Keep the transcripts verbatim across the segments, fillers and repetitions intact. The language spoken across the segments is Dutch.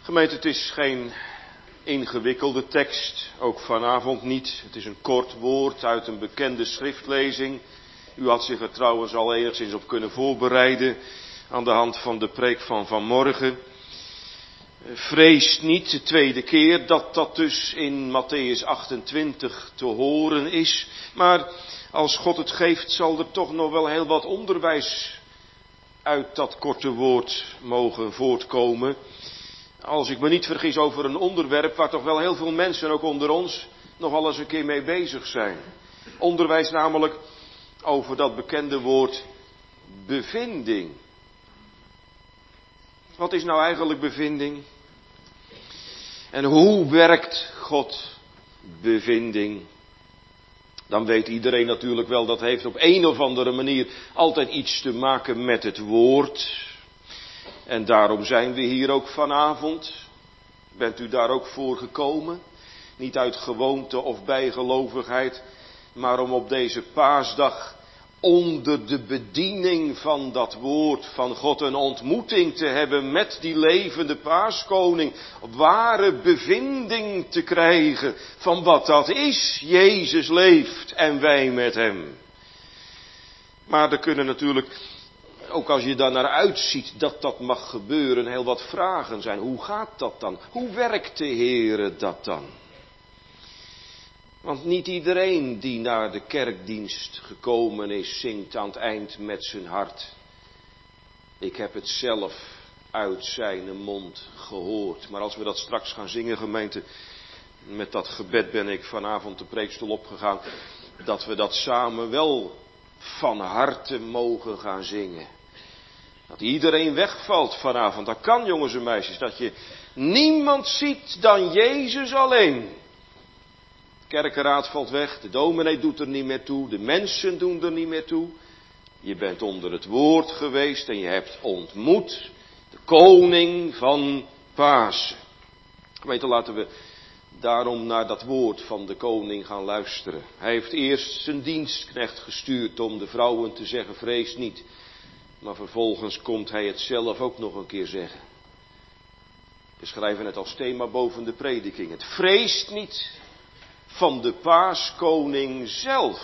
Gemeente, het is geen ingewikkelde tekst, ook vanavond niet. Het is een kort woord uit een bekende schriftlezing. U had zich er trouwens al enigszins op kunnen voorbereiden aan de hand van de preek van vanmorgen. Vrees niet, de tweede keer dat dat dus in Mattheüs achtentwintig te horen is. Maar als God het geeft, zal er toch nog wel heel wat onderwijs uit dat korte woord mogen voortkomen. Als ik me niet vergis over een onderwerp waar toch wel heel veel mensen, ook onder ons, nog wel eens een keer mee bezig zijn. Onderwijs namelijk over dat bekende woord bevinding. Wat is nou eigenlijk bevinding? En hoe werkt God bevinding? Dan weet iedereen natuurlijk wel, dat heeft op een of andere manier altijd iets te maken met het woord. En daarom zijn we hier ook vanavond. Bent u daar ook voor gekomen? Niet uit gewoonte of bijgelovigheid, maar om op deze paasdag onder de bediening van dat woord van God een ontmoeting te hebben met die levende paaskoning. Ware bevinding te krijgen van wat dat is. Jezus leeft en wij met hem. Maar er kunnen natuurlijk, ook als je daar naar uitziet dat dat mag gebeuren, heel wat vragen zijn. Hoe gaat dat dan? Hoe werkt de Heere dat dan? Want niet iedereen die naar de kerkdienst gekomen is, zingt aan het eind met zijn hart: ik heb het zelf uit zijn mond gehoord. Maar als we dat straks gaan zingen, gemeente, met dat gebed ben ik vanavond de preekstoel opgegaan, dat we dat samen wel van harte mogen gaan zingen. Dat iedereen wegvalt vanavond. Dat kan, jongens en meisjes. Dat je niemand ziet dan Jezus alleen. De kerkenraad valt weg. De dominee doet er niet meer toe. De mensen doen er niet meer toe. Je bent onder het woord geweest en je hebt ontmoet de koning van Pasen. Gemeente, laten we daarom naar dat woord van de koning gaan luisteren. Hij heeft eerst zijn dienstknecht gestuurd om de vrouwen te zeggen: vrees niet. Maar vervolgens komt hij het zelf ook nog een keer zeggen. We schrijven het als thema boven de prediking. Het vreest niet van de paaskoning zelf.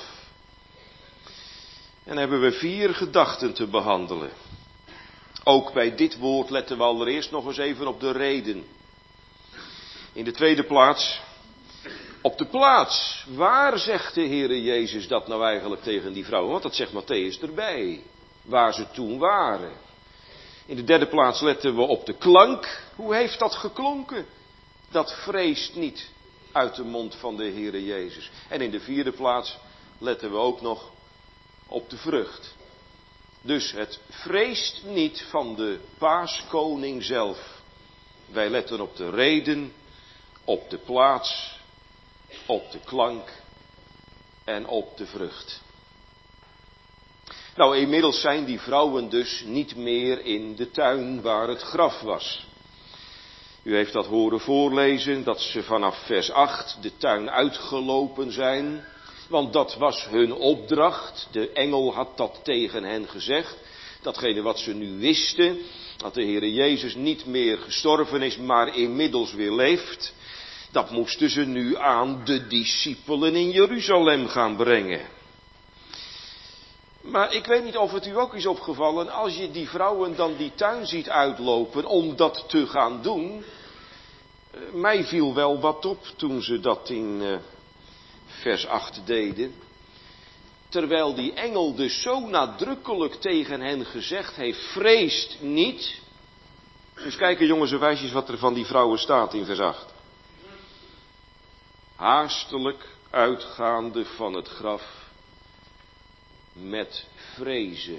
En hebben we vier gedachten te behandelen. Ook bij dit woord letten we allereerst nog eens even op de reden. In de tweede plaats, op de plaats. Waar zegt de Heere Jezus dat nou eigenlijk tegen die vrouwen? Want dat zegt Mattheüs erbij. Waar ze toen waren. In de derde plaats letten we op de klank. Hoe heeft dat geklonken? Dat vreest niet uit de mond van de Heere Jezus. En in de vierde plaats letten we ook nog op de vrucht. Dus het vreest niet van de paaskoning zelf. Wij letten op de reden, op de plaats, op de klank en op de vrucht. Nou, inmiddels zijn die vrouwen dus niet meer in de tuin waar het graf was. U heeft dat horen voorlezen, dat ze vanaf vers acht de tuin uitgelopen zijn. Want dat was hun opdracht. De engel had dat tegen hen gezegd. Datgene wat ze nu wisten, dat de Heere Jezus niet meer gestorven is, maar inmiddels weer leeft. Dat moesten ze nu aan de discipelen in Jeruzalem gaan brengen. Maar ik weet niet of het u ook is opgevallen, als je die vrouwen dan die tuin ziet uitlopen om dat te gaan doen. Mij viel wel wat op toen ze dat in uh, vers acht deden. Terwijl die engel dus zo nadrukkelijk tegen hen gezegd heeft: vreest niet. Dus kijken, jongens en meisjes, wat er van die vrouwen staat in vers acht. Haastelijk uitgaande van het graf met vrezen.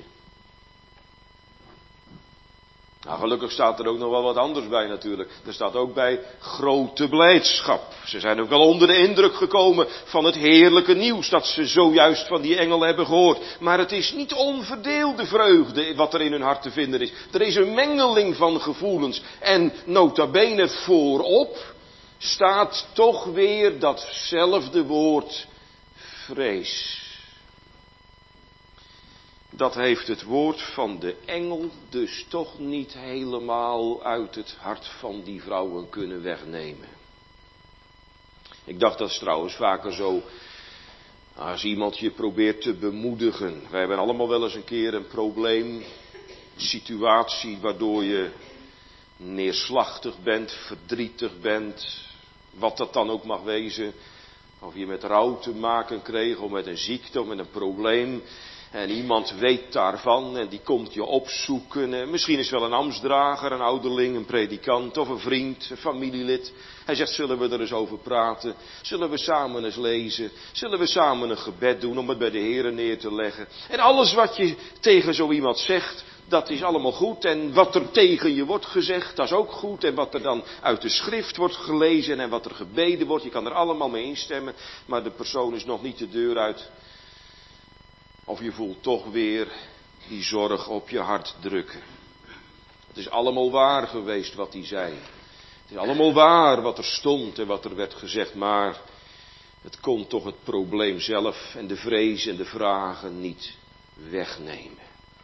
Nou, gelukkig staat er ook nog wel wat anders bij natuurlijk. Er staat ook bij grote blijdschap. Ze zijn ook wel onder de indruk gekomen van het heerlijke nieuws dat ze zojuist van die engel hebben gehoord. Maar het is niet onverdeelde vreugde wat er in hun hart te vinden is. Er is een mengeling van gevoelens. En nota bene voorop staat toch weer datzelfde woord: vrees. dat heeft het woord van de engel dus toch niet helemaal uit het hart van die vrouwen kunnen wegnemen. Ik dacht dat is trouwens vaker zo, als iemand je probeert te bemoedigen. Wij hebben allemaal wel eens een keer een probleem, situatie waardoor je neerslachtig bent, verdrietig bent, wat dat dan ook mag wezen. Of je met rouw te maken kreeg, of met een ziekte, of met een probleem. En iemand weet daarvan en die komt je opzoeken. En misschien is het wel een ambtsdrager, een ouderling, een predikant of een vriend, een familielid. Hij zegt, zullen we er eens over praten? Zullen we samen eens lezen? Zullen we samen een gebed doen om het bij de Heere neer te leggen? En alles wat je tegen zo iemand zegt, dat is allemaal goed. En wat er tegen je wordt gezegd, dat is ook goed. En wat er dan uit de schrift wordt gelezen en wat er gebeden wordt, je kan er allemaal mee instemmen. Maar de persoon is nog niet de deur uit. Of je voelt toch weer die zorg op je hart drukken. Het is allemaal waar geweest wat hij zei. Het is allemaal waar wat er stond en wat er werd gezegd. Maar het kon toch het probleem zelf en de vrees en de vragen niet wegnemen.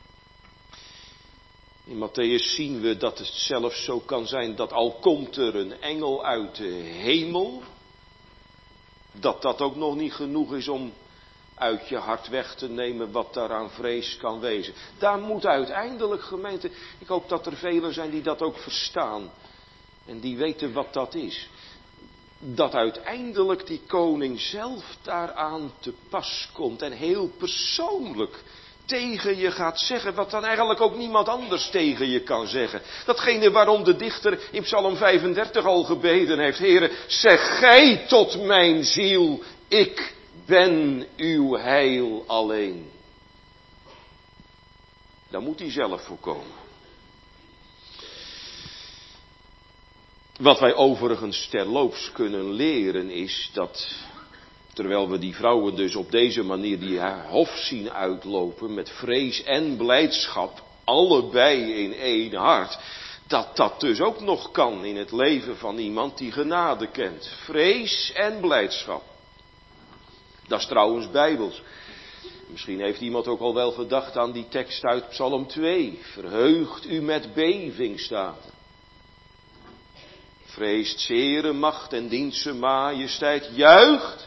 In Matthäus zien we dat het zelfs zo kan zijn dat al komt er een engel uit de hemel, dat dat ook nog niet genoeg is om uit je hart weg te nemen wat daaraan vrees kan wezen. Daar moet uiteindelijk, gemeente, ik hoop dat er velen zijn die dat ook verstaan en die weten wat dat is. Dat uiteindelijk die koning zelf daaraan te pas komt en heel persoonlijk tegen je gaat zeggen wat dan eigenlijk ook niemand anders tegen je kan zeggen. Datgene waarom de dichter in Psalm vijfendertig al gebeden heeft. Heere, zeg gij tot mijn ziel, ik ben uw heil alleen. Daar moet hij zelf voor komen. Wat wij overigens terloops kunnen leren is dat, terwijl we die vrouwen dus op deze manier die hof zien uitlopen met vrees en blijdschap, allebei in één hart, dat dat dus ook nog kan in het leven van iemand die genade kent. Vrees en blijdschap. Dat is trouwens bijbels. Misschien heeft iemand ook al wel gedacht aan die tekst uit Psalm twee. Verheugt u met beving, staat er. Vreest zere macht en dient zijn majesteit, juicht,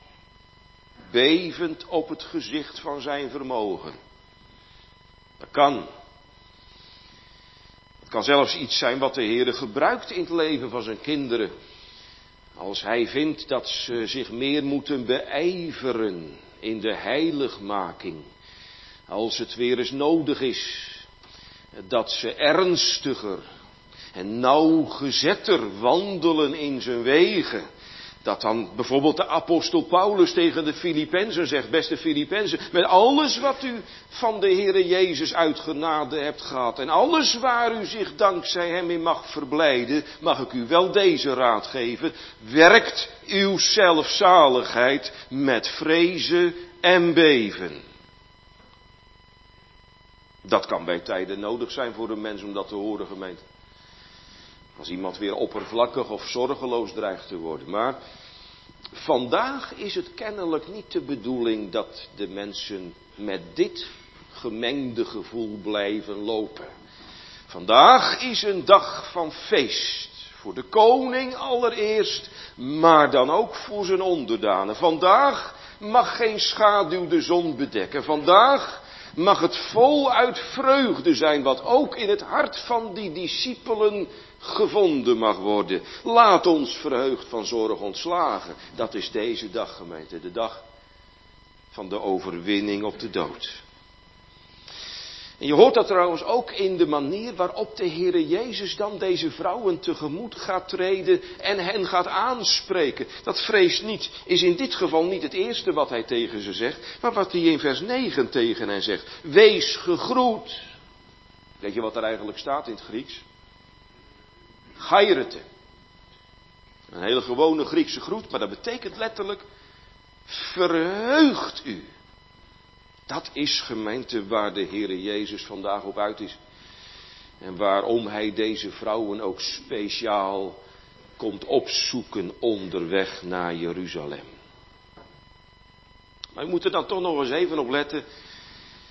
bevend op het gezicht van zijn vermogen. Dat kan. Het kan zelfs iets zijn wat de Heere gebruikt in het leven van zijn kinderen. Als hij vindt dat ze zich meer moeten beijveren in de heiligmaking. Als het weer eens nodig is dat ze ernstiger en nauwgezetter wandelen in zijn wegen. Dat dan bijvoorbeeld de apostel Paulus tegen de Filippenzen zegt, beste Filippenzen, met alles wat u van de Heere Jezus uit genade hebt gehad en alles waar u zich dankzij hem in mag verblijden, mag ik u wel deze raad geven, werkt uw zelfzaligheid met vrezen en beven. Dat kan bij tijden nodig zijn voor een mens om dat te horen, gemeente. Als iemand weer oppervlakkig of zorgeloos dreigt te worden. Maar vandaag is het kennelijk niet de bedoeling dat de mensen met dit gemengde gevoel blijven lopen. Vandaag is een dag van feest. Voor de koning allereerst, maar dan ook voor zijn onderdanen. Vandaag mag geen schaduw de zon bedekken. Vandaag mag het voluit vreugde zijn, wat ook in het hart van die discipelen gevonden mag worden. Laat ons verheugd van zorg ontslagen. Dat is deze dag, gemeente, de dag van de overwinning op de dood. En je hoort dat trouwens ook in de manier waarop de Heere Jezus dan deze vrouwen tegemoet gaat treden en hen gaat aanspreken. Dat vrees niet, is in dit geval niet het eerste wat hij tegen ze zegt, maar wat hij in vers negen tegen hen zegt. Wees gegroet. Weet je wat er eigenlijk staat in het Grieks? Chairete. Een hele gewone Griekse groet, maar dat betekent letterlijk verheugt u. Dat is, gemeente, waar de Heere Jezus vandaag op uit is. En waarom hij deze vrouwen ook speciaal komt opzoeken onderweg naar Jeruzalem. Maar we moeten dan toch nog eens even op letten.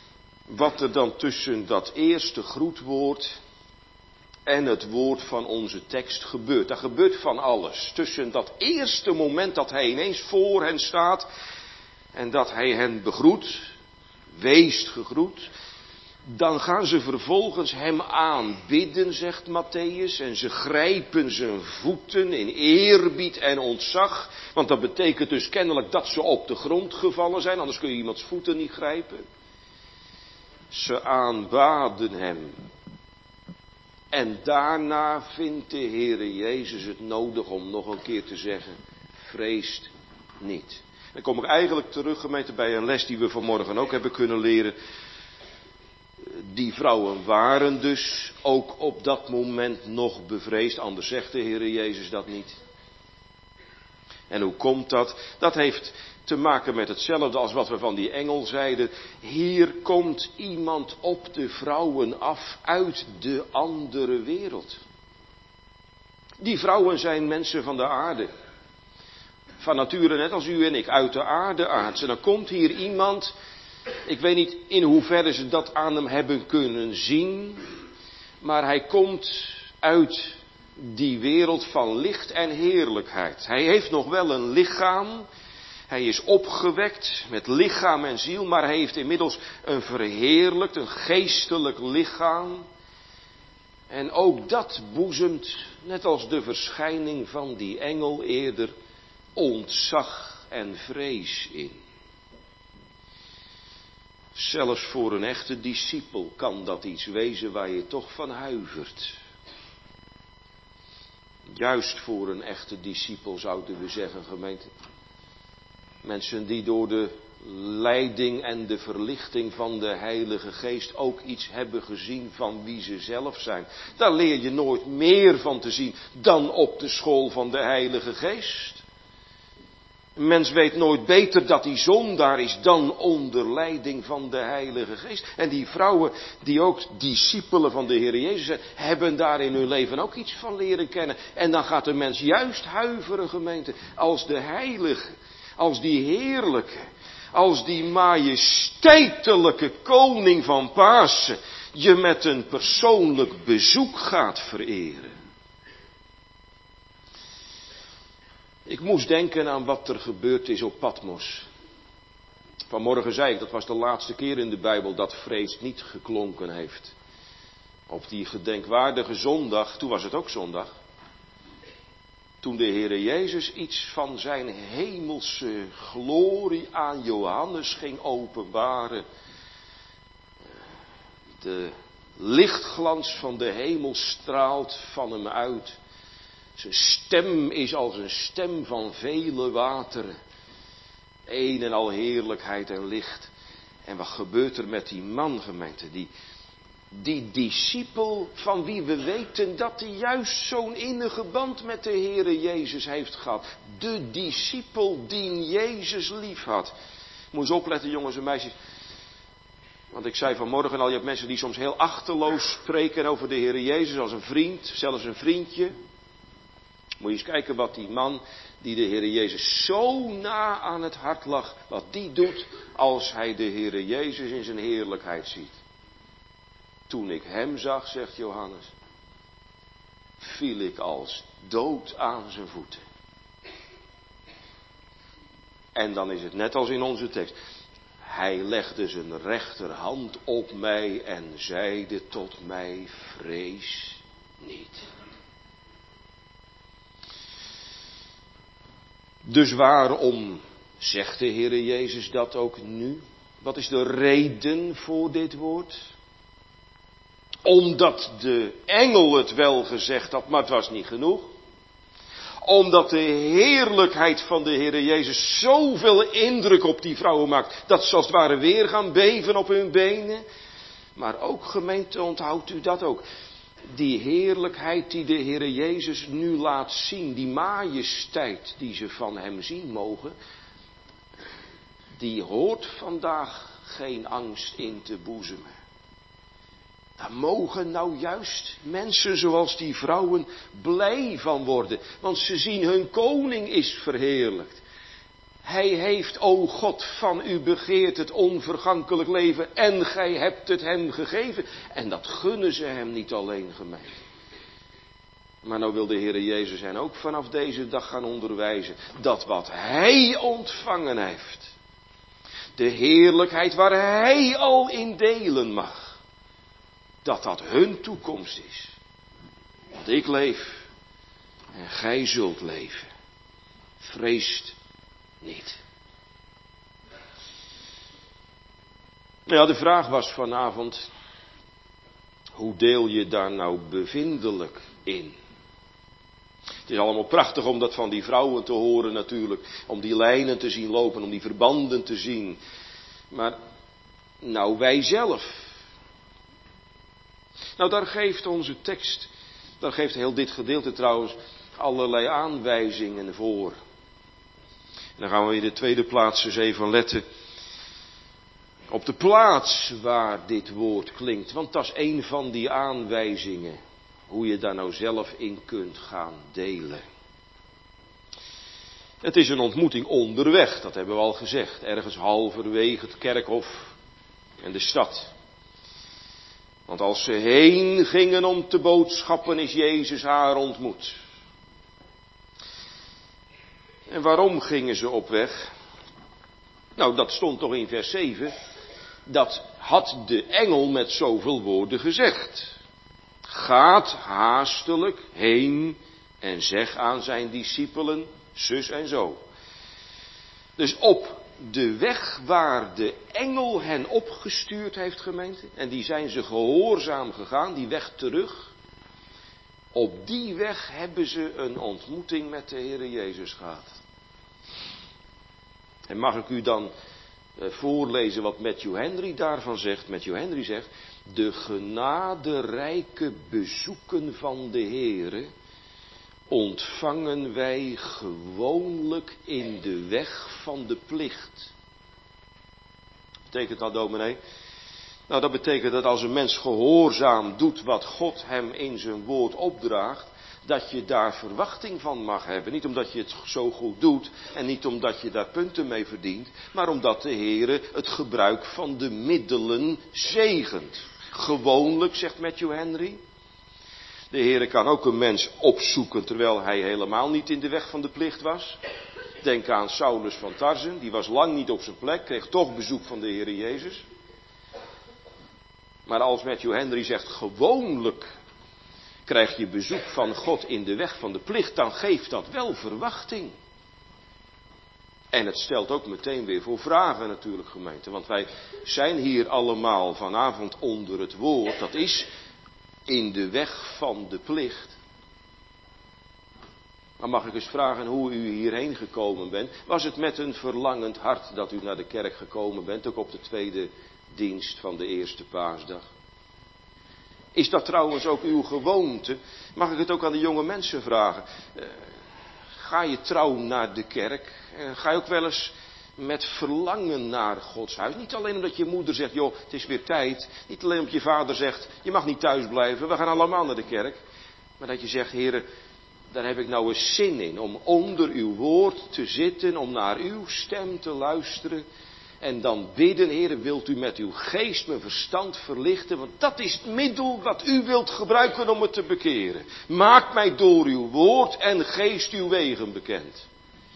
wat er dan tussen dat eerste groetwoord en het woord van onze tekst gebeurt. Daar gebeurt van alles. Tussen dat eerste moment dat hij ineens voor hen staat en dat hij hen begroet, weest gegroet, dan gaan ze vervolgens hem aanbidden, zegt Mattheüs, en ze grijpen zijn voeten in eerbied en ontzag, want dat betekent dus kennelijk dat ze op de grond gevallen zijn, anders kun je iemands voeten niet grijpen. Ze aanbaden hem. En daarna vindt de Heere Jezus het nodig om nog een keer te zeggen, vreest niet. Dan kom ik eigenlijk terug, gemeente, bij een les die we vanmorgen ook hebben kunnen leren. Die vrouwen waren dus ook op dat moment nog bevreesd, anders zegt de Heere Jezus dat niet. En hoe komt dat? Dat heeft te maken met hetzelfde als wat we van die engel zeiden. Hier komt iemand op de vrouwen af uit de andere wereld. Die vrouwen zijn mensen van de aarde. Van nature net als u en ik, uit de aarde aards. En dan komt hier iemand, ik weet niet in hoeverre ze dat aan hem hebben kunnen zien, maar hij komt uit die wereld van licht en heerlijkheid. Hij heeft nog wel een lichaam. Hij is opgewekt met lichaam en ziel, maar hij heeft inmiddels een verheerlijkt, een geestelijk lichaam. En ook dat boezemt, net als de verschijning van die engel eerder, ontzag en vrees in. Zelfs voor een echte discipel kan dat iets wezen waar je toch van huivert. Juist voor een echte discipel zouden we zeggen, gemeente. Mensen die door de leiding en de verlichting van de Heilige Geest ook iets hebben gezien van wie ze zelf zijn. Daar leer je nooit meer van te zien dan op de school van de Heilige Geest. Een mens weet nooit beter dat hij zondaar is dan onder leiding van de Heilige Geest. En die vrouwen die ook discipelen van de Heer Jezus zijn, hebben daar in hun leven ook iets van leren kennen. En dan gaat de mens juist huiveren, gemeente, als de Heilige, als die heerlijke, als die majesteitelijke koning van Pasen je met een persoonlijk bezoek gaat vereren. Ik moest denken aan wat er gebeurd is op Patmos. Vanmorgen zei ik, dat was de laatste keer in de Bijbel dat vrees niet geklonken heeft. Op die gedenkwaardige zondag, toen was het ook zondag. Toen de Heere Jezus iets van zijn hemelse glorie aan Johannes ging openbaren. De lichtglans van de hemel straalt van hem uit. Zijn stem is als een stem van vele wateren. Een en al heerlijkheid en licht. En wat gebeurt er met die man, gemeente? Die, die discipel van wie we weten dat hij juist zo'n innige band met de Heere Jezus heeft gehad. De discipel die Jezus lief had. Moet eens opletten, jongens en meisjes. Want ik zei vanmorgen al, je hebt mensen die soms heel achterloos spreken over de Heere Jezus als een vriend, zelfs een vriendje. Moet je eens kijken wat die man die de Heere Jezus zo na aan het hart lag, wat die doet als hij de Heere Jezus in zijn heerlijkheid ziet. Toen ik hem zag, zegt Johannes, viel ik als dood aan zijn voeten. En dan is het net als in onze tekst. Hij legde zijn rechterhand op mij en zeide tot mij, vrees niet. Dus waarom zegt de Heere Jezus dat ook nu? Wat is de reden voor dit woord? Omdat de engel het wel gezegd had, maar het was niet genoeg. Omdat de heerlijkheid van de Heere Jezus zoveel indruk op die vrouwen maakt, dat ze als het ware weer gaan beven op hun benen. Maar ook, gemeente, onthoudt u dat ook. Die heerlijkheid die de Heere Jezus nu laat zien, die majesteit die ze van hem zien mogen, die hoort vandaag geen angst in te boezemen. Daar mogen nou juist mensen zoals die vrouwen blij van worden, want ze zien hun koning is verheerlijkt. Hij heeft, o God, van u begeerd het onvergankelijk leven en gij hebt het hem gegeven. En dat gunnen ze hem niet alleen, gemeente. Maar nou wil de Heere Jezus hen ook vanaf deze dag gaan onderwijzen. Dat wat hij ontvangen heeft. De heerlijkheid waar hij al in delen mag. Dat dat hun toekomst is. Want ik leef en gij zult leven. Vreest niet. Nou ja, de vraag was vanavond. Hoe deel je daar nou bevindelijk in? Het is allemaal prachtig om dat van die vrouwen te horen natuurlijk. Om die lijnen te zien lopen, om die verbanden te zien. Maar, nou wij zelf. Nou daar geeft onze tekst, daar geeft heel dit gedeelte trouwens allerlei aanwijzingen voor. En dan gaan we in de tweede plaats eens even letten. Op de plaats waar dit woord klinkt. Want dat is een van die aanwijzingen. Hoe je daar nou zelf in kunt gaan delen. Het is een ontmoeting onderweg, dat hebben we al gezegd. Ergens halverwege het kerkhof en de stad. Want als ze heen gingen om te boodschappen is Jezus haar ontmoet. En waarom gingen ze op weg? Nou, dat stond toch in vers zeven. Dat had de engel met zoveel woorden gezegd. Gaat haastelijk heen en zeg aan zijn discipelen, zus en zo. Dus op de weg waar de engel hen opgestuurd heeft, gemeente, en die zijn ze gehoorzaam gegaan, die weg terug. Op die weg hebben ze een ontmoeting met de Heere Jezus gehad. En mag ik u dan voorlezen wat Matthew Henry daarvan zegt. Matthew Henry zegt, de genaderijke bezoeken van de Heere ontvangen wij gewoonlijk in de weg van de plicht. Wat betekent dat, dominee? Nou, dat betekent dat als een mens gehoorzaam doet wat God hem in zijn woord opdraagt, dat je daar verwachting van mag hebben. Niet omdat je het zo goed doet en niet omdat je daar punten mee verdient, maar omdat de Heere het gebruik van de middelen zegent. Gewoonlijk, zegt Matthew Henry. De Heere kan ook een mens opzoeken terwijl hij helemaal niet in de weg van de plicht was. Denk aan Saulus van Tarsen, die was lang niet op zijn plek, kreeg toch bezoek van de Heere Jezus. Maar als Matthew Henry zegt gewoonlijk krijg je bezoek van God in de weg van de plicht, dan geeft dat wel verwachting. En het stelt ook meteen weer voor vragen natuurlijk, gemeente. Want wij zijn hier allemaal vanavond onder het woord, dat is in de weg van de plicht. Maar mag ik eens vragen hoe u hierheen gekomen bent? Was het met een verlangend hart dat u naar de kerk gekomen bent, ook op de tweede dienst van de eerste paasdag? Is dat trouwens ook uw gewoonte? Mag ik het ook aan de jonge mensen vragen? Uh, ga je trouw naar de kerk? Uh, ga je ook wel eens met verlangen naar Gods huis? Niet alleen omdat je moeder zegt, joh, het is weer tijd. Niet alleen omdat je vader zegt, je mag niet thuis blijven, we gaan allemaal naar de kerk. Maar dat je zegt, heren, daar heb ik nou eens zin in. Om onder uw woord te zitten, om naar uw stem te luisteren. En dan bidden, Heere, wilt u met uw geest mijn verstand verlichten, want dat is het middel wat u wilt gebruiken om het te bekeren. Maak mij door uw woord en geest uw wegen bekend.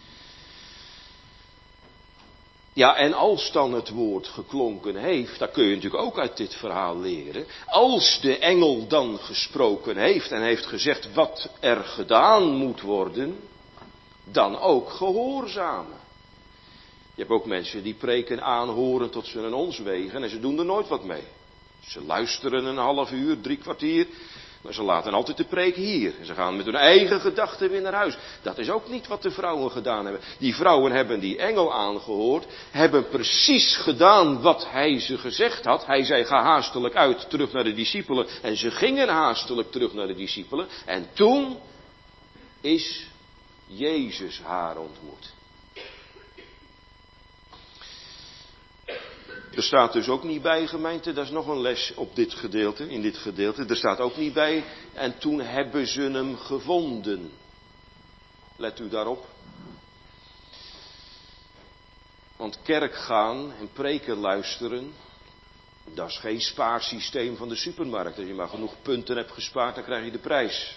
Ja, en als dan het woord geklonken heeft, dat kun je natuurlijk ook uit dit verhaal leren. Als de engel dan gesproken heeft en heeft gezegd wat er gedaan moet worden, dan ook gehoorzamen. Je hebt ook mensen die preken aanhoren tot ze een ons wegen en ze doen er nooit wat mee. Ze luisteren een half uur, drie kwartier, maar ze laten altijd de preek hier. En ze gaan met hun eigen gedachten weer naar huis. Dat is ook niet wat de vrouwen gedaan hebben. Die vrouwen hebben die engel aangehoord, hebben precies gedaan wat hij ze gezegd had. Hij zei ga haastelijk uit, terug naar de discipelen. En ze gingen haastelijk terug naar de discipelen. En toen is Jezus haar ontmoet. Er staat dus ook niet bij, gemeente, dat is nog een les op dit gedeelte, in dit gedeelte. Er staat ook niet bij, en toen hebben ze hem gevonden. Let u daarop. Want kerk gaan en preken luisteren, dat is geen spaarsysteem van de supermarkt. Als je maar genoeg punten hebt gespaard, dan krijg je de prijs.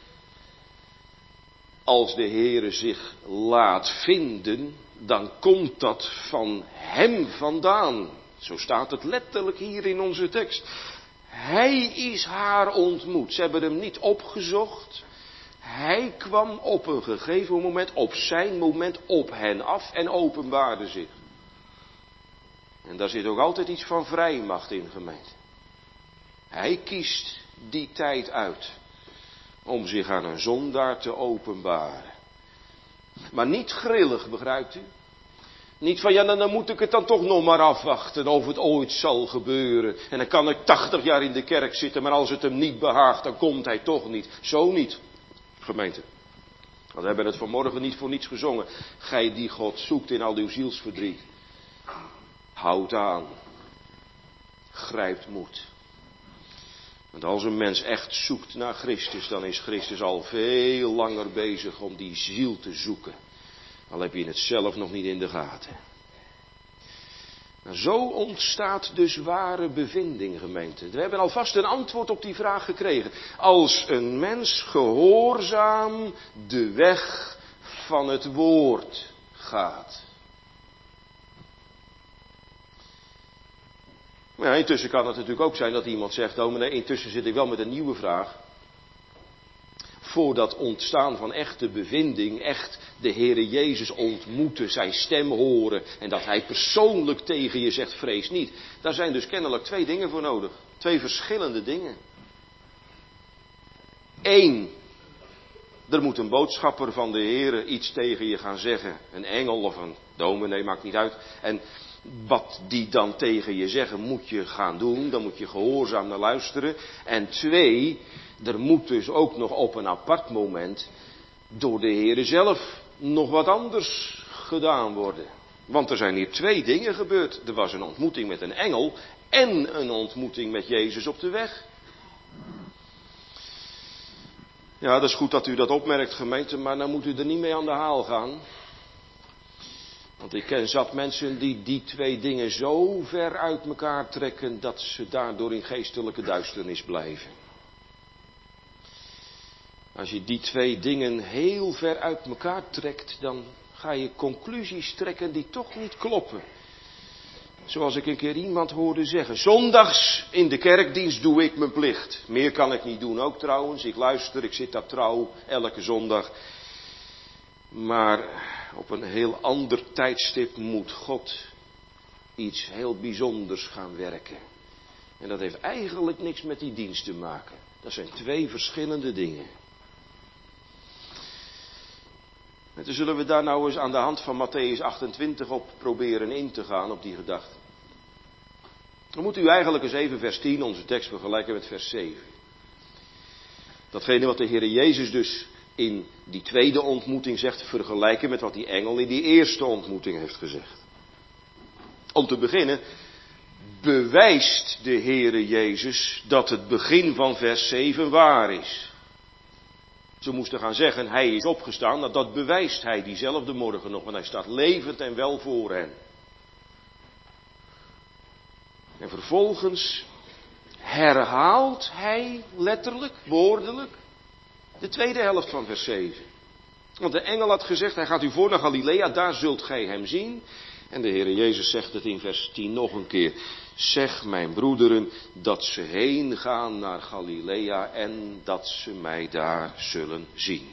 Als de Heere zich laat vinden, dan komt dat van Hem vandaan. Zo staat het letterlijk hier in onze tekst. Hij is haar ontmoet. Ze hebben hem niet opgezocht. Hij kwam op een gegeven moment, op zijn moment, op hen af en openbaarde zich. En daar zit ook altijd iets van vrijmacht in, gemeente. Hij kiest die tijd uit om zich aan een zondaar te openbaren. Maar niet grillig, begrijpt u? Niet van, ja, dan moet ik het dan toch nog maar afwachten of het ooit zal gebeuren. En dan kan ik tachtig jaar in de kerk zitten, maar als het hem niet behaagt, dan komt hij toch niet. Zo niet, gemeente. Want we hebben het vanmorgen niet voor niets gezongen. Gij die God zoekt in al uw zielsverdriet. Houd aan. Grijpt moed. Want als een mens echt zoekt naar Christus, dan is Christus al veel langer bezig om die ziel te zoeken. Al heb je het zelf nog niet in de gaten. Nou, zo ontstaat dus ware bevinding, gemeente. We hebben alvast een antwoord op die vraag gekregen. Als een mens gehoorzaam de weg van het woord gaat. Maar ja, intussen kan het natuurlijk ook zijn dat iemand zegt, oh meneer, intussen zit ik wel met een nieuwe vraag. Voor dat ontstaan van echte bevinding, echt de Heere Jezus ontmoeten, zijn stem horen en dat hij persoonlijk tegen je zegt, vrees niet. Daar zijn dus kennelijk twee dingen voor nodig. Twee verschillende dingen. Eén, er moet een boodschapper van de Heere iets tegen je gaan zeggen. Een engel of een dominee, maakt niet uit. En wat die dan tegen je zeggen, moet je gaan doen. Dan moet je gehoorzaam naar luisteren. En twee, er moet dus ook nog op een apart moment door de Heere zelf nog wat anders gedaan worden. Want er zijn hier twee dingen gebeurd. Er was een ontmoeting met een engel en een ontmoeting met Jezus op de weg. Ja, dat is goed dat u dat opmerkt, gemeente, maar dan moet u er niet mee aan de haal gaan. Want ik ken zat mensen die die twee dingen zo ver uit elkaar trekken dat ze daardoor in geestelijke duisternis blijven. Als je die twee dingen heel ver uit elkaar trekt, dan ga je conclusies trekken die toch niet kloppen. Zoals ik een keer iemand hoorde zeggen, zondags in de kerkdienst doe ik mijn plicht. Meer kan ik niet doen ook trouwens, ik luister, ik zit daar trouw elke zondag. Maar op een heel ander tijdstip moet God iets heel bijzonders gaan werken. En dat heeft eigenlijk niks met die dienst te maken. Dat zijn twee verschillende dingen. En toen zullen we daar nou eens aan de hand van Mattheüs achtentwintig op proberen in te gaan, op die gedachte. Dan moet u eigenlijk eens even vers tien, onze tekst, vergelijken met vers zeven. Datgene wat de Heer Jezus dus in die tweede ontmoeting zegt, vergelijken met wat die engel in die eerste ontmoeting heeft gezegd. Om te beginnen, bewijst de Heere Jezus dat het begin van vers zeven waar is. Ze moesten gaan zeggen, hij is opgestaan, nou, dat bewijst hij diezelfde morgen nog, want hij staat levend en wel voor hen. En vervolgens herhaalt hij letterlijk, woordelijk, de tweede helft van vers zeven. Want de engel had gezegd, hij gaat u voor naar Galilea, daar zult gij hem zien. En de Heere Jezus zegt het in vers tien nog een keer. Zeg mijn broederen dat ze heen gaan naar Galilea en dat ze mij daar zullen zien.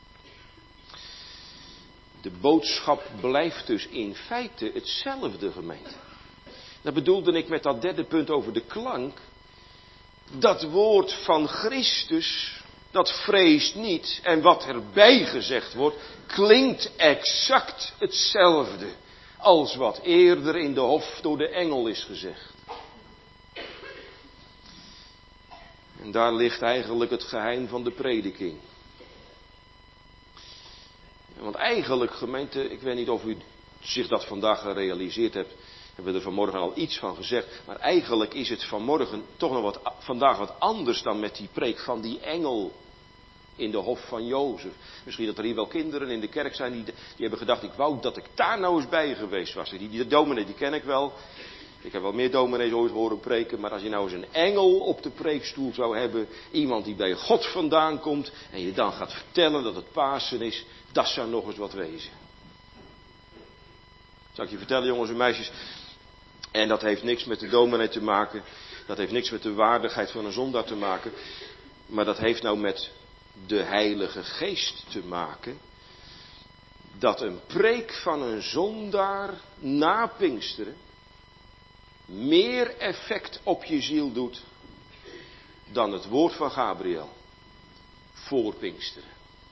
De boodschap blijft dus in feite hetzelfde, gemeente. Dat bedoelde ik met dat derde punt over de klank. Dat woord van Christus, dat vreest niet. En wat erbij gezegd wordt, klinkt exact hetzelfde als wat eerder in de hof door de engel is gezegd. En daar ligt eigenlijk het geheim van de prediking. Want eigenlijk, gemeente, ik weet niet of u zich dat vandaag gerealiseerd hebt, hebben we er vanmorgen al iets van gezegd, maar eigenlijk is het vanmorgen toch nog wat, vandaag wat anders dan met die preek van die engel. in de hof van Jozef. Misschien dat er hier wel kinderen in de kerk zijn die, die hebben gedacht, ik wou dat ik daar nou eens bij geweest was. Die, die dominee, die ken ik wel. Ik heb wel meer dominees ooit horen preken, maar als je nou eens een engel op de preekstoel zou hebben, iemand die bij God vandaan komt en je dan gaat vertellen dat het Pasen is, dat zou nog eens wat wezen. Zal ik je vertellen, jongens en meisjes, en dat heeft niks met de dominee te maken, dat heeft niks met de waardigheid van een zondaar te maken, maar dat heeft nou met de Heilige Geest te maken, dat een preek van een zondaar na Pinksteren meer effect op je ziel doet dan het woord van Gabriel voor Pinksteren.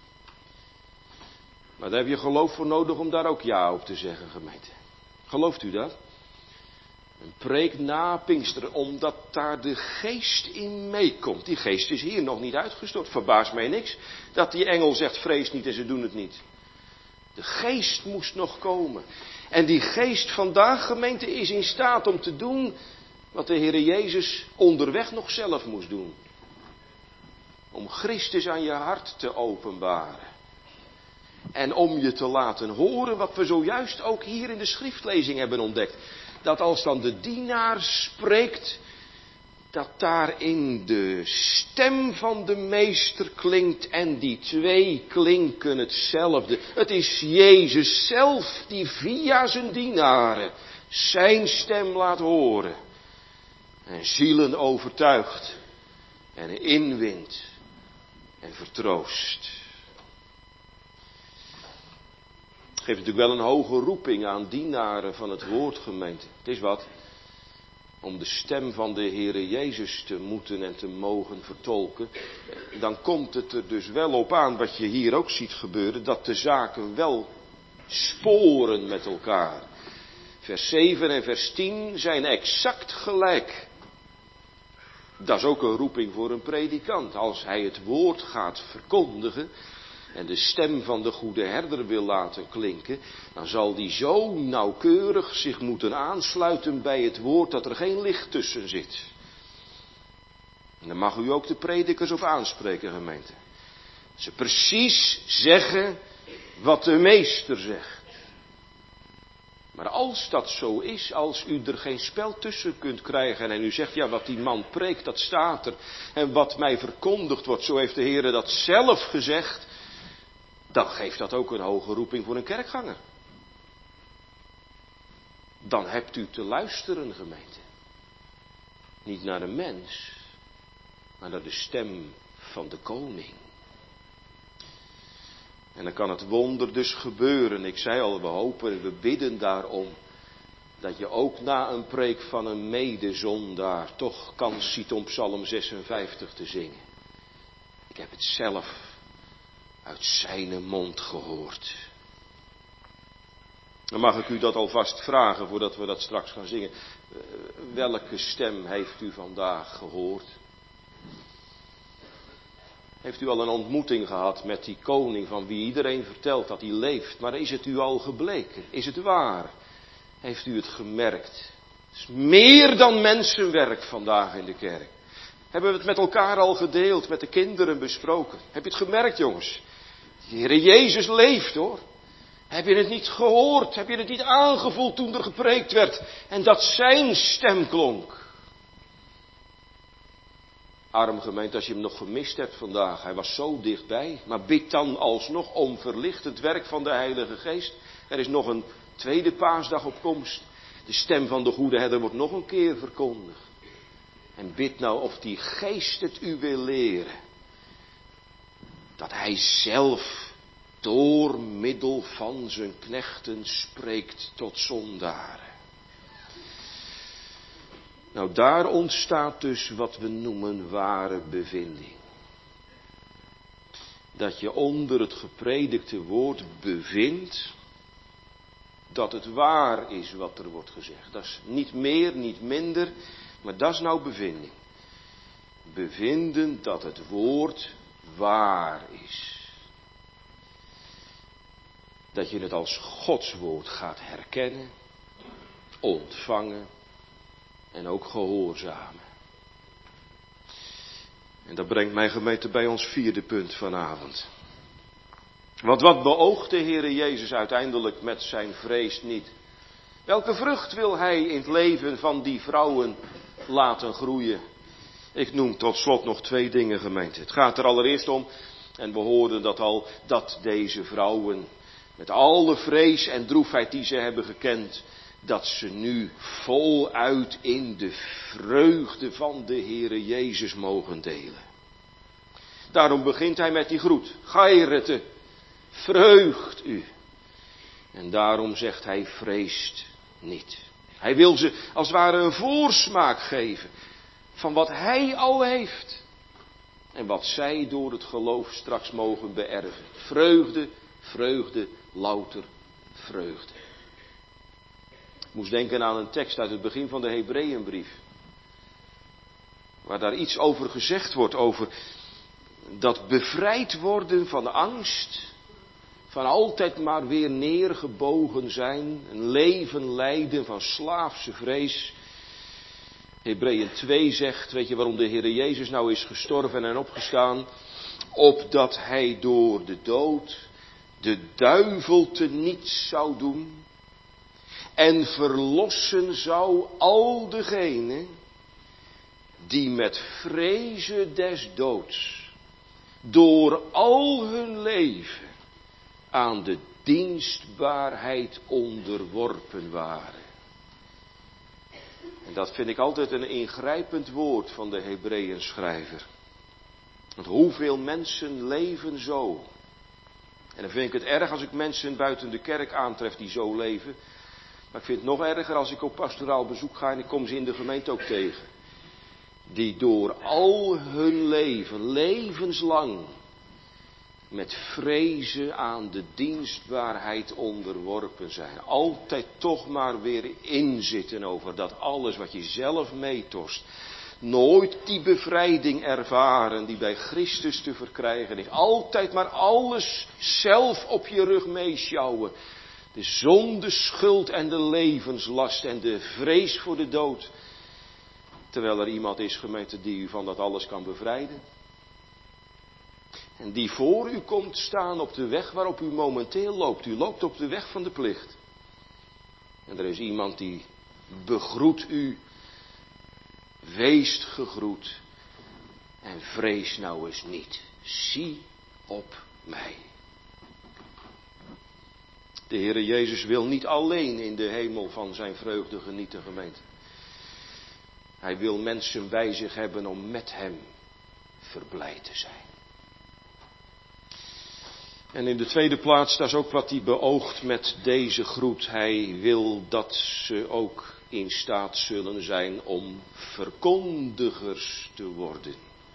Maar daar heb je geloof voor nodig om daar ook ja op te zeggen, gemeente. Gelooft u dat? Een preek na Pinksteren, omdat daar de geest in meekomt. Die geest is hier nog niet uitgestort. Verbaast mij niks dat die engel zegt, vrees niet en ze doen het niet. De geest moest nog komen. En die geest vandaag, gemeente, is in staat om te doen wat de Heere Jezus onderweg nog zelf moest doen. Om Christus aan je hart te openbaren. En om je te laten horen wat we zojuist ook hier in de schriftlezing hebben ontdekt. Dat als dan de dienaar spreekt, dat daarin de stem van de meester klinkt en die twee klinken hetzelfde. Het is Jezus zelf die via zijn dienaren zijn stem laat horen. En zielen overtuigt en inwint en vertroost. Het geeft natuurlijk wel een hoge roeping aan dienaren van het woord, gemeente. Het is wat. Om de stem van de Heere Jezus te moeten en te mogen vertolken. Dan komt het er dus wel op aan, wat je hier ook ziet gebeuren, dat de zaken wel sporen met elkaar. Vers zeven en vers tien zijn exact gelijk. Dat is ook een roeping voor een predikant. Als hij het woord gaat verkondigen en de stem van de goede herder wil laten klinken, dan zal die zo nauwkeurig zich moeten aansluiten bij het woord dat er geen licht tussen zit. En dan mag u ook de predikers op aanspreken, gemeente. Ze precies zeggen wat de meester zegt. Maar als dat zo is, als u er geen spel tussen kunt krijgen en u zegt, ja, wat die man preekt, dat staat er. En wat mij verkondigd wordt, zo heeft de Heer dat zelf gezegd. Dan geeft dat ook een hoge roeping voor een kerkganger. Dan hebt u te luisteren, gemeente. Niet naar een mens, maar naar de stem van de koning. En dan kan het wonder dus gebeuren. Ik zei al, we hopen en we bidden daarom. Dat je ook na een preek van een medezondaar toch kans ziet om Psalm zesenvijftig te zingen. Ik heb het zelf uit zijn mond gehoord. Dan mag ik u dat alvast vragen voordat we dat straks gaan zingen. Uh, welke stem heeft u vandaag gehoord? Heeft u al een ontmoeting gehad met die koning van wie iedereen vertelt dat hij leeft? Maar is het u al gebleken? Is het waar? Heeft u het gemerkt? Het is meer dan mensenwerk vandaag in de kerk. Hebben we het met elkaar al gedeeld, met de kinderen besproken? Heb je het gemerkt, jongens? De Heere Jezus leeft, hoor. Heb je het niet gehoord? Heb je het niet aangevoeld toen er gepreekt werd? En dat zijn stem klonk. Arm gemeente, als je hem nog gemist hebt vandaag. Hij was zo dichtbij. Maar bid dan alsnog om verlichtend werk van de Heilige Geest. Er is nog een tweede paasdag op komst. De stem van de goede herder wordt nog een keer verkondigd. En bid nou of die geest het u wil leren. Dat hij zelf door middel van zijn knechten spreekt tot zondaren. Nou, daar ontstaat dus wat we noemen ware bevinding. Dat je onder het gepredikte woord bevindt dat het waar is wat er wordt gezegd. Dat is niet meer, niet minder, maar dat is nou bevinding. Bevinden dat het woord waar is. Dat je het als Gods woord gaat herkennen, ontvangen en ook gehoorzamen. En dat brengt mijn gemeente bij ons vierde punt vanavond. Want wat beoogt de Heere Jezus uiteindelijk met zijn vrees niet? Welke vrucht wil hij in het leven van die vrouwen laten groeien? Ik noem tot slot nog twee dingen, gemeente. Het gaat er allereerst om, en we hoorden dat al, dat deze vrouwen met alle vrees en droefheid die ze hebben gekend, dat ze nu voluit in de vreugde van de Heere Jezus mogen delen. Daarom begint hij met die groet. Gairete, vreugd u. En daarom zegt hij, vreest niet. Hij wil ze als het ware een voorsmaak geven van wat hij al heeft. En wat zij door het geloof straks mogen beërven. Vreugde, vreugde, louter vreugde. Ik moest denken aan een tekst uit het begin van de Hebreeënbrief. Waar daar iets over gezegd wordt, over dat bevrijd worden van angst. Van altijd maar weer neergebogen zijn. Een leven leiden van slaafse vrees. Hebreeën twee zegt, weet je waarom de Heere Jezus nou is gestorven en opgestaan? Opdat hij door de dood de duivel teniet zou doen. En verlossen zou al degenen die met vrezen des doods door al hun leven aan de dienstbaarheid onderworpen waren. En dat vind ik altijd een ingrijpend woord van de Hebreeënschrijver. Want hoeveel mensen leven zo? En dan vind ik het erg als ik mensen buiten de kerk aantref die zo leven. Maar ik vind het nog erger als ik op pastoraal bezoek ga en ik kom ze in de gemeente ook tegen. Die door al hun leven, levenslang, met vrezen aan de dienstbaarheid onderworpen zijn. Altijd toch maar weer inzitten over dat alles wat je zelf meetorst. Nooit die bevrijding ervaren die bij Christus te verkrijgen is. Altijd maar alles zelf op je rug meeschouwen. De zonde, schuld en de levenslast en de vrees voor de dood. Terwijl er iemand is, gemeente, die u van dat alles kan bevrijden. En die voor u komt staan op de weg waarop u momenteel loopt. U loopt op de weg van de plicht. En er is iemand die begroet u. Weest gegroet. En vrees nou eens niet. Zie op mij. De Heere Jezus wil niet alleen in de hemel van zijn vreugde genieten, gemeente. Hij wil mensen bij zich hebben om met hem verblijd te zijn. En in de tweede plaats, dat is ook wat hij beoogt met deze groet. Hij wil dat ze ook in staat zullen zijn om verkondigers te worden.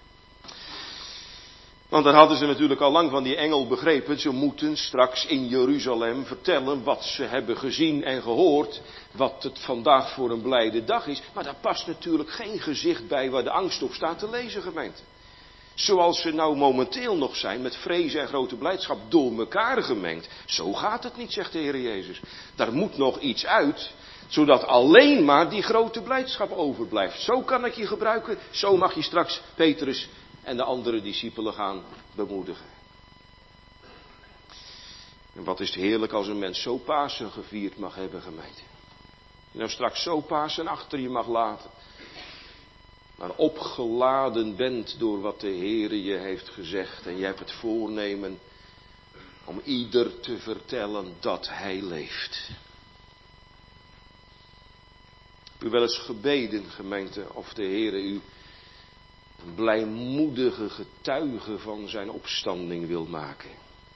Want daar hadden ze natuurlijk al lang van die engel begrepen. Ze moeten straks in Jeruzalem vertellen wat ze hebben gezien en gehoord. Wat het vandaag voor een blijde dag is. Maar daar past natuurlijk geen gezicht bij waar de angst op staat te lezen, gemeente. Zoals ze nou momenteel nog zijn, met vrees en grote blijdschap door elkaar gemengd. Zo gaat het niet, zegt de Heer Jezus. Daar moet nog iets uit, zodat alleen maar die grote blijdschap overblijft. Zo kan ik je gebruiken, zo mag je straks Petrus en de andere discipelen gaan bemoedigen. En wat is het heerlijk als een mens zo Pasen gevierd mag hebben, gemeente. Je nou straks zo Pasen achter je mag laten. Maar opgeladen bent door wat de Heere je heeft gezegd. En je hebt het voornemen om ieder te vertellen dat hij leeft. Heb u wel eens gebeden, gemeente, of de Heere u een blijmoedige getuige van zijn opstanding wil maken.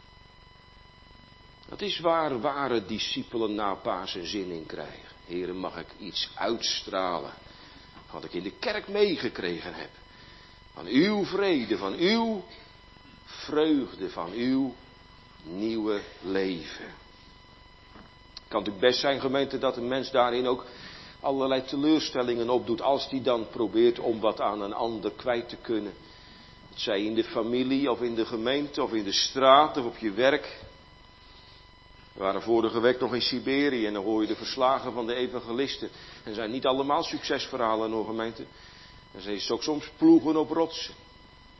Dat is waar ware discipelen na Pasen zin in krijgen. Heere, mag ik iets uitstralen wat ik in de kerk meegekregen heb. Van uw vrede, van uw vreugde, van uw nieuwe leven. Het kan natuurlijk best zijn, gemeente, dat een mens daarin ook allerlei teleurstellingen opdoet. Als die dan probeert om wat aan een ander kwijt te kunnen. Het zij in de familie of in de gemeente of in de straat of op je werk. We waren vorige week nog in Siberië en dan hoor je de verslagen van de evangelisten. En zijn niet allemaal succesverhalen nog, gemeente. En ze is ook soms ploegen op rotsen.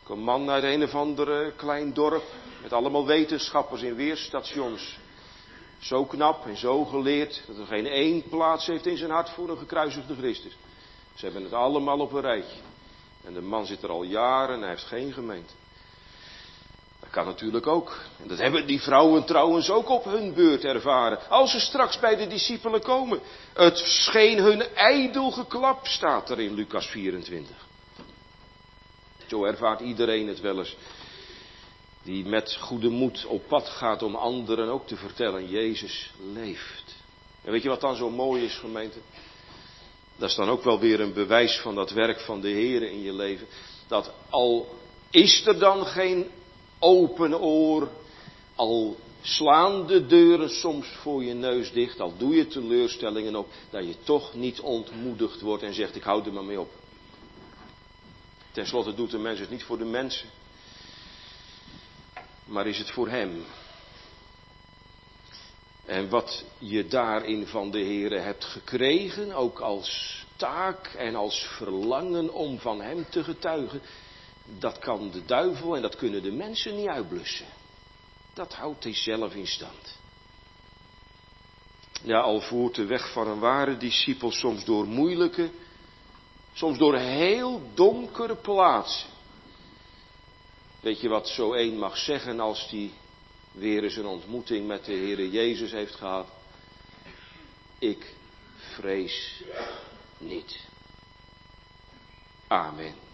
Een man uit een of ander klein dorp, met allemaal wetenschappers in weerstations. Zo knap en zo geleerd, dat er geen één plaats heeft in zijn hart voor een gekruisigde Christus. Ze hebben het allemaal op een rijtje. En de man zit er al jaren en hij heeft geen gemeente. Dat kan natuurlijk ook. En dat hebben die vrouwen trouwens ook op hun beurt ervaren. Als ze straks bij de discipelen komen. Het scheen hun ijdel geklap, staat er in Lucas vierentwintig. Zo ervaart iedereen het wel eens. Die met goede moed op pad gaat om anderen ook te vertellen. Jezus leeft. En weet je wat dan zo mooi is, gemeente? Dat is dan ook wel weer een bewijs van dat werk van de Heer in je leven. Dat al is er dan geen open oor, al slaan de deuren soms voor je neus dicht, al doe je teleurstellingen op, dat je toch niet ontmoedigd wordt en zegt ik hou er maar mee op. Ten slotte doet de mens het niet voor de mensen, maar is het voor hem. En wat je daarin van de Heere hebt gekregen, ook als taak en als verlangen om van hem te getuigen, dat kan de duivel en dat kunnen de mensen niet uitblussen. Dat houdt hij zelf in stand. Ja, al voert de weg van een ware discipel soms door moeilijke, soms door heel donkere plaatsen. Weet je wat zo één mag zeggen als die weer eens een ontmoeting met de Heere Jezus heeft gehad? Ik vrees niet. Amen.